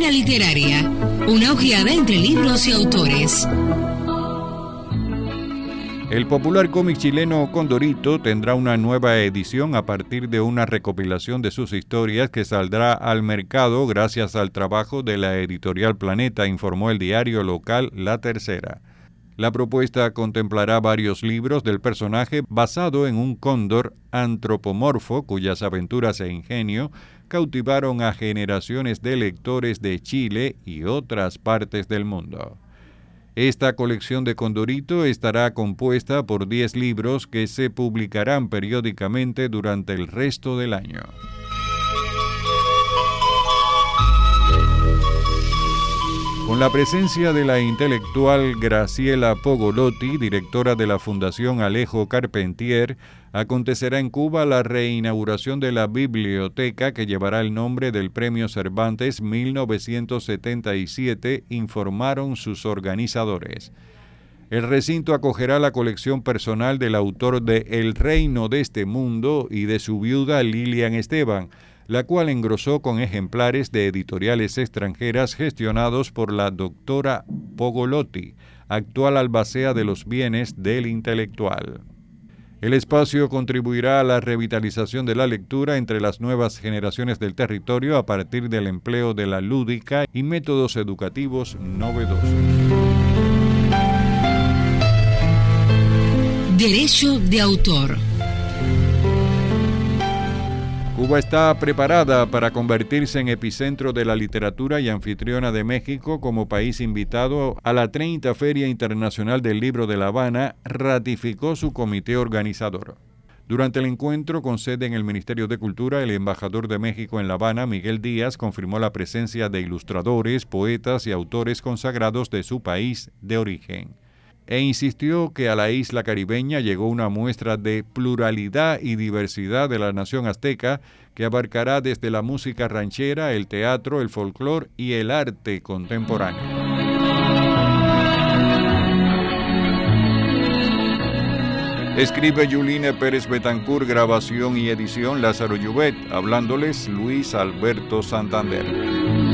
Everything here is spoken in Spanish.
Guía Literaria, una ojeada entre libros y autores. El popular cómic chileno Condorito tendrá una nueva edición a partir de una recopilación de sus historias que saldrá al mercado gracias al trabajo de la editorial Planeta, informó el diario local La Tercera. La propuesta contemplará varios libros del personaje basado en un cóndor antropomorfo cuyas aventuras e ingenio cautivaron a generaciones de lectores de Chile y otras partes del mundo. Esta colección de Condorito estará compuesta por 10 libros que se publicarán periódicamente durante el resto del año. Con la presencia de la intelectual Graciela Pogolotti, directora de la Fundación Alejo Carpentier, acontecerá en Cuba la reinauguración de la biblioteca que llevará el nombre del Premio Cervantes 1977, informaron sus organizadores. El recinto acogerá la colección personal del autor de El Reino de este Mundo y de su viuda Lilian Esteban, la cual engrosó con ejemplares de editoriales extranjeras gestionados por la doctora Pogolotti, actual albacea de los bienes del intelectual. El espacio contribuirá a la revitalización de la lectura entre las nuevas generaciones del territorio a partir del empleo de la lúdica y métodos educativos novedosos. Derecho de autor. Cuba está preparada para convertirse en epicentro de la literatura y anfitriona de México como país invitado a la 30 Feria Internacional del Libro de La Habana, ratificó su comité organizador. Durante el encuentro con sede en el Ministerio de Cultura, el embajador de México en La Habana, Miguel Díaz, confirmó la presencia de ilustradores, poetas y autores consagrados de su país de origen. E insistió que a la isla caribeña llegó una muestra de pluralidad y diversidad de la nación azteca que abarcará desde la música ranchera, el teatro, el folclore y el arte contemporáneo. Escribe Yuline Pérez Betancourt, grabación y edición Lázaro Llubet, hablándoles Luis Alberto Santander.